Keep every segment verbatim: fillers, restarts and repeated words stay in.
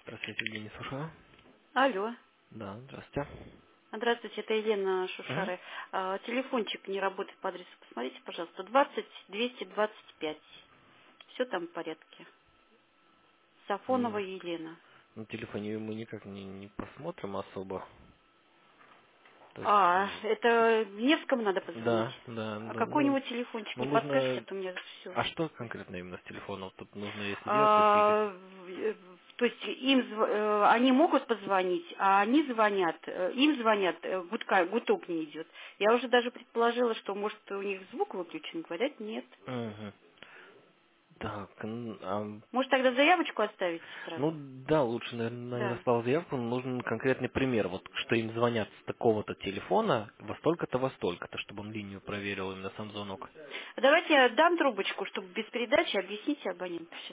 Здравствуйте, Евгений, слушаю. Алло. Да, здравствуйте. Здравствуйте, это Елена Мгм. Шушары. А, телефончик не работает по адресу. Посмотрите, пожалуйста. двадцать двести двадцать пять. Все там в порядке. Сафонова М, Елена. На телефоне мы никак не, не посмотрим особо. То есть, А, м, это Невскому надо позвонить. да, да, А ну, ну, какой-нибудь телефончик ну, не подскажете, нужно... а то у меня все. А что конкретно именно с телефоном? Тут нужно, если делать, то двигать. А, в- э, то есть им зв- э, они могут позвонить, а они звонят, э, им звонят, э, гудка, гудок не идет. Я уже даже предположила, что может у них звук выключен, говорят, нет. Мгм. Так, н- а, Может тогда заявочку оставить ну сразу? да, лучше, наверное, Да. оставил заявку, но нужен конкретный пример. Вот что им звонят с такого-то телефона во столько-то, во столько-то, чтобы он линию проверил именно сам звонок. А давайте я дам трубочку, чтобы без передачи объяснить абоненту. Сейчас.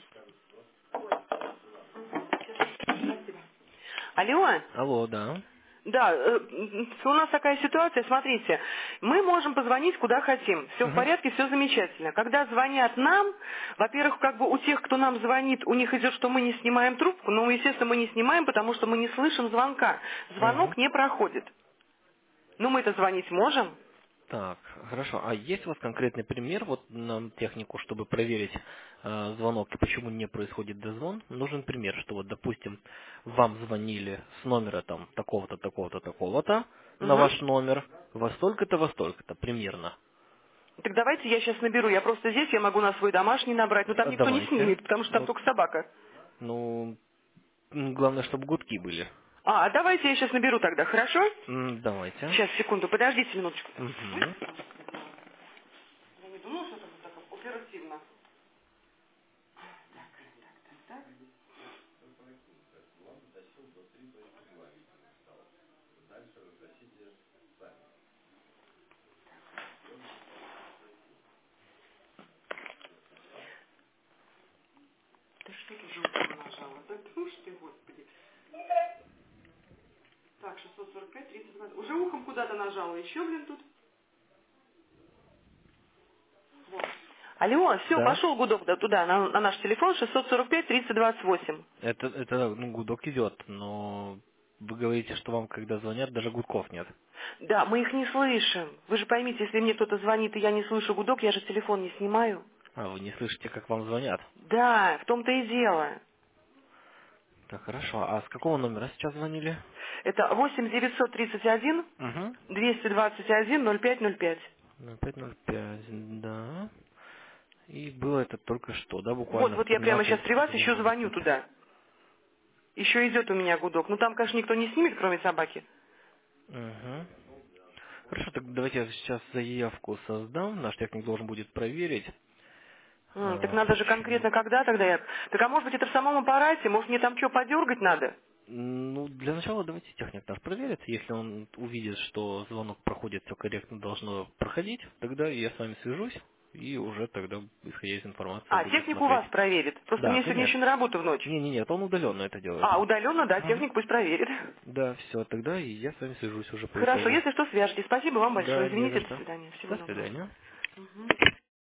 Алло? Алло, да. Да, э, м, у нас такая ситуация, смотрите, мы можем позвонить куда хотим, все в Мгм. порядке, все замечательно. Когда звонят нам, во-первых, как бы у тех, кто нам звонит, у них идет, что мы не снимаем трубку, но, естественно, мы не снимаем, потому что мы не слышим звонка. Мгм. Звонок не проходит. Ну, мы-то звонить можем. Так, хорошо. А есть у вас конкретный пример вот на технику, чтобы проверить э, звонок и почему не происходит дозвон? Нужен пример, что вот, допустим, вам звонили с номера там такого-то, такого-то, такого-то на Мгм. ваш номер во столько-то, во столько-то примерно. Так давайте я сейчас наберу. Я просто здесь, я могу на свой домашний набрать, но там А никто не давайте. снимет, потому что там Ну, только собака. ну, м, главное, чтобы гудки были. А, а давайте я сейчас наберу тогда, хорошо? М, Давайте. Сейчас, секунду, подождите минуточку. Мгм. Я не думала, что это будет так оперативно. Да что ты же ухом нажала? Да ты ж ты, господи. Так, шестьсот сорок пять, тридцать два. Уже ухом куда-то нажала. Еще, блин, тут. Вот. Алло, все, Да. пошел гудок да, туда, на, на наш телефон шестьсот сорок пять, тридцать двадцать восемь. Это, это ну, гудок идет, но вы говорите, что вам, когда звонят, даже гудков нет. Да, мы их не слышим. Вы же поймите, если мне кто-то звонит, и я не слышу гудок, я же телефон не снимаю. А, вы не слышите, как вам звонят. Да, в том-то и дело. Так, хорошо. А с какого номера сейчас звонили? Это восемь девятьсот тридцать один Угу. двести двадцать один ноль пять ноль пять. ноль пять ноль пять, да. И было это только что, да, Вот, буквально в вот я прямо сейчас тринадцать при вас еще звоню двенадцать. туда. Еще идет у меня гудок. Ну там, конечно, никто не снимет, кроме собаки. Угу. Хорошо, так давайте я сейчас заявку создам. Наш техник должен будет проверить, М, так а, надо же почему. конкретно когда тогда я... Так а может быть это в самом аппарате? Может мне там что, подергать надо? Ну, для начала давайте техник наш проверит. Если он увидит, что звонок проходит, все корректно должно проходить, тогда я с вами свяжусь и уже тогда, исходя из информации, А, будем техник у смотреть. вас проверит. Просто Да, мне сегодня еще конечно. на работу в ночь. Не, не, нет, он удаленно это делает. А, удаленно, да, Мгм. техник пусть проверит. Да, все, тогда и я с вами свяжусь уже по Хорошо, итогу. если что, свяжитесь. Спасибо вам большое. Да, не за Извините, до что. свидания. Всего До доброго. свидания. Мгм.